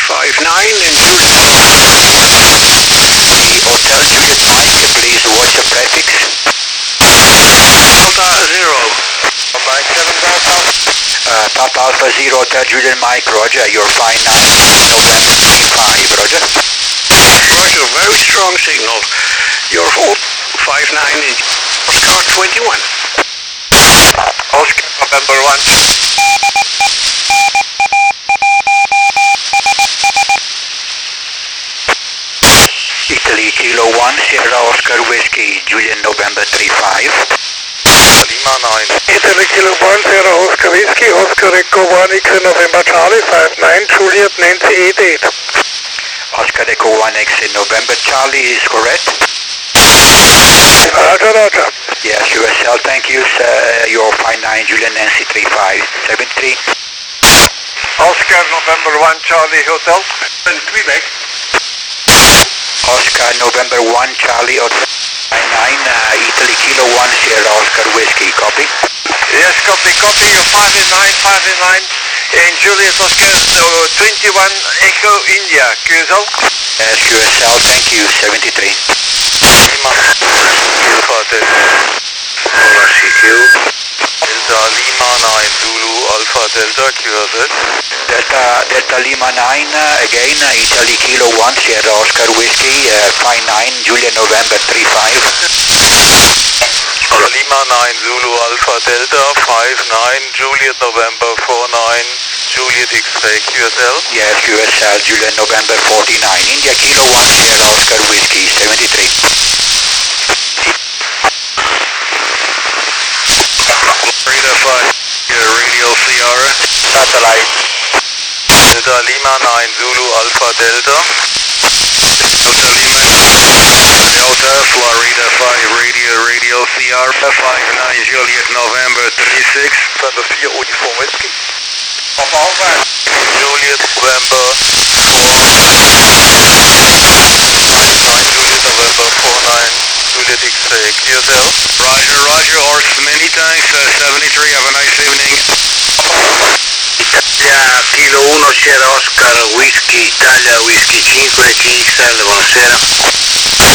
and Hotel Juliet Mike, please watch the prefix. Delta Zero. Mike 7 Delta. Papa Alpha Zero Hotel Juliet Mike, roger, you're fine now. November 35, roger. Roger, very strong signal. You're 59 in Oscar 21. Oscar November 1. Italy Kilo 1, Sierra Oscar Whiskey, Juliet November 35. Lima 9. Italy Kilo 1, Sierra Oscar Whiskey, Oscar Echo 1, X November Charlie 59, Juliet Nancy 88. Oscar Echo 1 exit November Charlie is correct? Roger, roger. Yes, USL, thank you, sir. You're 59, Juliet Nancy 35, 73. Oscar November 1 Charlie Hotel. In Quebec. Oscar November 1 Charlie Hotel 59, Italy Kilo 1 Sierra Oscar Whiskey, copy? Yes, copy. You're 59 in Juliet Oscar 21 Echo India. QSL. Yes, QSL, thank you, 73. Lima Alpha Delta CQ. Delta Lima 9 Zulu Alpha Delta QSL. Delta Lima 9, again, Italy Kilo 1 Sierra Oscar Whiskey, 59, Juliet November 35. Lima 9 Zulu Alpha Delta 59 Juliet November 49 Juliet X-ray QSL. Yes, QSL, Juliet November 49, India Kilo 1 Sierra Oscar Whiskey, 73. Florida 5 Radio Sierra Satellite. Delta Lima 9 Zulu Alpha Delta. Delta Lima Delta Florida 5 Radio Sierra 59 Juliet November 36. Verder 4 Uniform Whiskey. Papa Alpha. Juliet November 9 Juliet November 49 Juliet X-ray QSL. Roger, horse many thanks, 73, have a nice evening. Italia Kilo 1 Sierra Oscar Whiskey, Italia Whiskey 5 XL, buonasera.